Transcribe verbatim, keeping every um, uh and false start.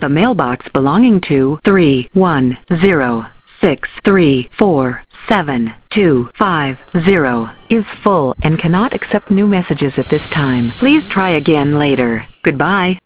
The mailbox belonging to three one zero six three four seven two five zero is full and cannot accept new messages at this time. Please try again later. Goodbye.